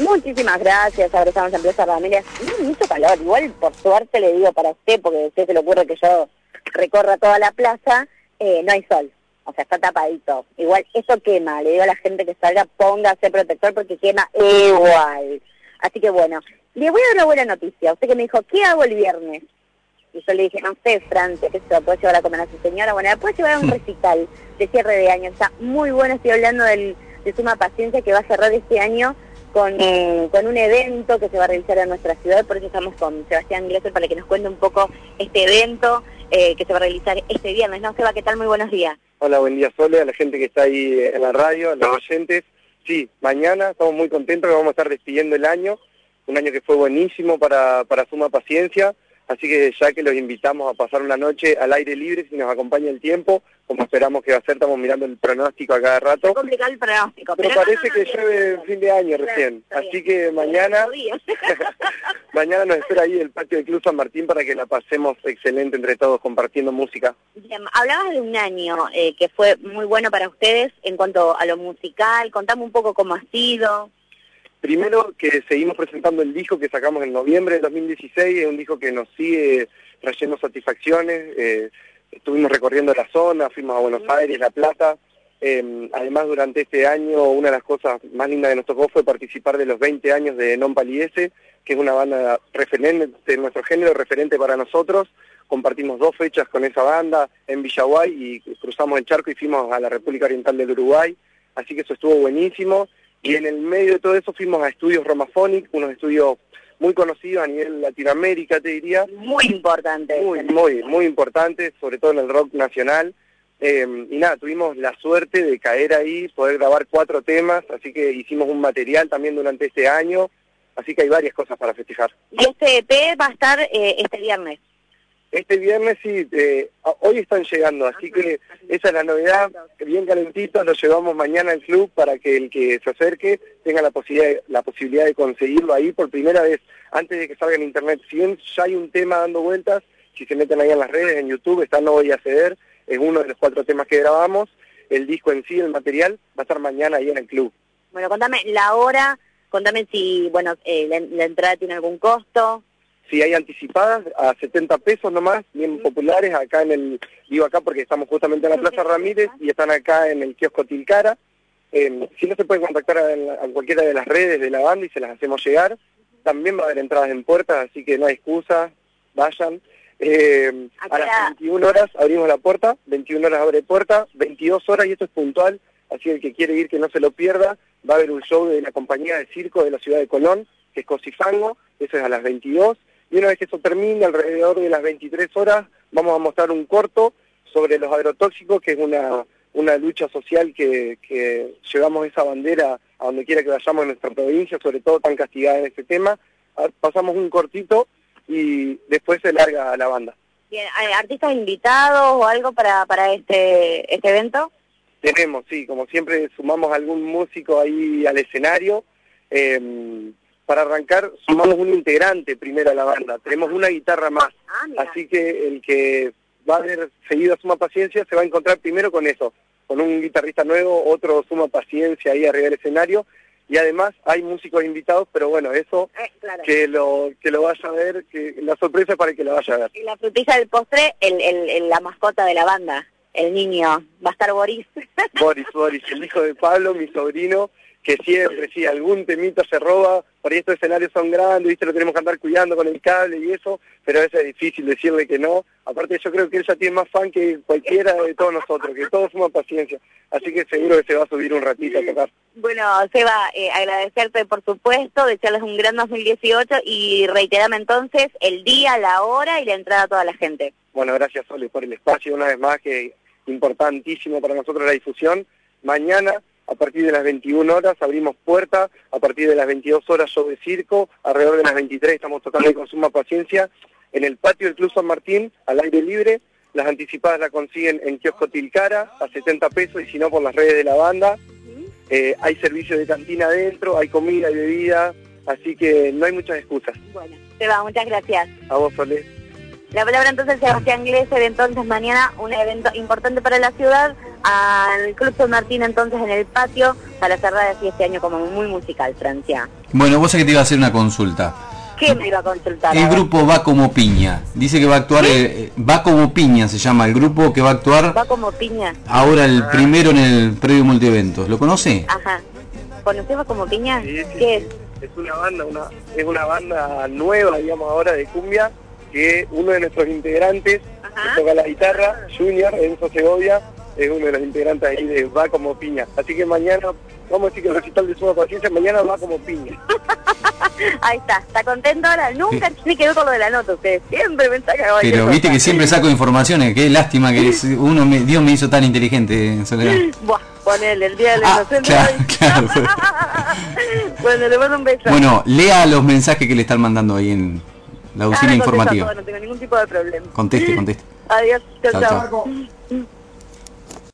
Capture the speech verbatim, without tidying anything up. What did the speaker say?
Muchísimas gracias, ahora estamos en Plaza Ramírez. Mm, mucho calor, igual por suerte le digo para usted, porque a usted se le ocurre que yo recorra toda la plaza, eh, no hay sol, o sea, está tapadito. Igual eso quema, le digo a la gente que salga, póngase protector porque quema igual. Así que bueno, le voy a dar una buena noticia. Usted que me dijo, ¿qué hago el viernes? Y yo le dije, no sé, Francia, ¿qué se la puede llevar a comer a su señora? Bueno, la puede llevar a un recital de cierre de año. Está muy bueno, estoy hablando del, de Suma Paciencia, que va a cerrar este año con, eh, con un evento que se va a realizar en nuestra ciudad. Por eso estamos con Sebastián Glesser para que nos cuente un poco este evento eh, que se va a realizar este viernes. ¿No, Seba? ¿Qué tal? Muy buenos días. Hola, buen día, Sole, a la gente que está ahí en la radio, a los oyentes. Sí, mañana estamos muy contentos que vamos a estar despidiendo el año, un año que fue buenísimo para, para Suma Paciencia. Así que ya que los invitamos a pasar una noche al aire libre, si nos acompaña el tiempo, como esperamos que va a ser, estamos mirando el pronóstico a cada rato. Es complicado el pronóstico. Pero, pero parece no, no, no, que llueve en fin de año claro, recién. Así que mañana, mañana nos espera ahí el patio del Club San Martín para que la pasemos excelente entre todos compartiendo música. Bien, hablabas de un año eh, que fue muy bueno para ustedes en cuanto a lo musical. Contame un poco cómo ha sido. Primero que seguimos presentando el disco que sacamos en noviembre de dos mil dieciséis, es un disco que nos sigue trayendo satisfacciones, eh, estuvimos recorriendo la zona, fuimos a Buenos Aires, La Plata, eh, además durante este año una de las cosas más lindas que nos tocó fue participar de los veinte años de Non Palidece, que es una banda referente de nuestro género, referente para nosotros. Compartimos dos fechas con esa banda en Villaguay y cruzamos el charco y fuimos a la República Oriental del Uruguay, así que eso estuvo buenísimo. Y en el medio de todo eso fuimos a Estudios Romaphonic, unos estudios muy conocidos a nivel Latinoamérica, te diría. Muy importante. Muy, muy, muy importante, sobre todo en el rock nacional. Eh, y nada, tuvimos la suerte de caer ahí, poder grabar cuatro temas, así que hicimos un material también durante este año, así que hay varias cosas para festejar. Y este E P va a estar eh, este viernes. Este viernes sí, eh, hoy están llegando, así que esa es la novedad, bien calentito, lo llevamos mañana al club para que el que se acerque tenga la posibilidad, la posibilidad de conseguirlo ahí por primera vez, antes de que salga en internet. Si bien ya hay un tema dando vueltas, si se meten ahí en las redes, en YouTube, está No Voy a Ceder, es uno de los cuatro temas que grabamos, el disco en sí, el material, va a estar mañana ahí en el club. Bueno, contame la hora, contame si, bueno, eh, la, la entrada tiene algún costo. Sí, hay anticipadas a setenta pesos nomás, bien populares, acá en el, digo acá porque estamos justamente en la Plaza Ramírez y están acá en el kiosco Tilcara. Eh, si no se pueden contactar a, la, a cualquiera de las redes de la banda y se las hacemos llegar. También va a haber entradas en puertas, así que no hay excusa, vayan. Eh, a las veintiuna horas abrimos la puerta, veintiuna horas abre puerta, veintidós horas y esto es puntual, así el que quiere ir que no se lo pierda. Va a haber un show de la compañía de circo de la ciudad de Colón, que es Cosifango, eso es a las veintidós. Y una vez que eso termine, alrededor de las veintitrés horas, vamos a mostrar un corto sobre los agrotóxicos, que es una, una lucha social que, que llevamos esa bandera a donde quiera que vayamos en nuestra provincia, sobre todo tan castigada en este tema. Pasamos un cortito y después se larga a la banda. Bien, ¿hay artistas invitados o algo para, para este, este evento? Tenemos, sí, como siempre sumamos algún músico ahí al escenario. Eh, Para arrancar, sumamos un integrante primero a la banda, tenemos una guitarra más, ah, así que el que va a haber seguido a Suma Paciencia se va a encontrar primero con eso, con un guitarrista nuevo, otro Suma Paciencia ahí arriba del escenario, y además hay músicos invitados, pero bueno, eso eh, claro. que lo que lo vaya a ver, que la sorpresa es para el que lo vaya a ver. Y la frutilla del postre, el, el, el, la mascota de la banda, el niño, va a estar Boris. Boris, Boris, el hijo de Pablo, mi sobrino, que siempre, sí, algún temito se roba, por ahí estos escenarios son grandes, viste, lo tenemos que andar cuidando con el cable y eso, pero a veces es difícil decirle que no. Aparte yo creo que él ya tiene más fan que cualquiera de todos nosotros, que todos Suma Paciencia, así que seguro que se va a subir un ratito a tocar. Bueno, Seba, eh, agradecerte por supuesto, desearles un gran dos mil dieciocho y reiterame entonces el día, la hora y la entrada a toda la gente. Bueno, gracias Sole por el espacio, una vez más, que importantísimo para nosotros la difusión. Mañana, a partir de las veintiuna horas abrimos puerta, a partir de las veintidós horas show de circo, alrededor de las veintitrés estamos tocando con Suma Paciencia en el patio del Club San Martín, al aire libre. Las anticipadas la consiguen en kiosco Tilcara a setenta pesos y si no por las redes de la banda. Eh, hay servicio de cantina adentro, hay comida y bebida, así que no hay muchas excusas. Bueno, Seba, muchas gracias. A vos, Solé. La palabra entonces Sebastián Glesser, entonces mañana un evento importante para la ciudad, al Club San Martín entonces en el patio, para cerrar así este año como muy musical, Francia. Bueno, vos sabés que te iba a hacer una consulta. ¿Qué me iba a consultar? El grupo Va Como Piña. Dice que va a actuar, eh, Va Como Piña se llama el grupo que va a actuar. Va Como Piña. Ahora el primero en el predio multieventos. ¿Lo conoce? Ajá. ¿Conocés Va Como Piña? Sí, sí, ¿Qué es? Es una banda, una, es una banda nueva, digamos ahora, de cumbia, que uno de nuestros integrantes, Ajá. que toca la guitarra, Junior, Enzo Segovia, es uno de los integrantes ahí de Va Como Piña. Así que mañana, vamos a decir que el recital de Suma Paciencia, mañana Va Como Piña. Ahí está, ¿está contento ahora? Nunca tiene que ver con lo de la nota, ustedes siempre me sacan cualquier Pero cosa. viste que siempre saco informaciones. Qué lástima que es- uno me, Dios me hizo tan inteligente, Soledad. Buah, ponele el día del Ah, inocente. claro, claro. Bueno, le mando un beso. Bueno, lea los mensajes que le están mandando ahí en la Ahora usina contesto informativa. todo, no tengo ningún tipo de problema. Conteste, conteste. Adiós, chao, Chao, chao. chao.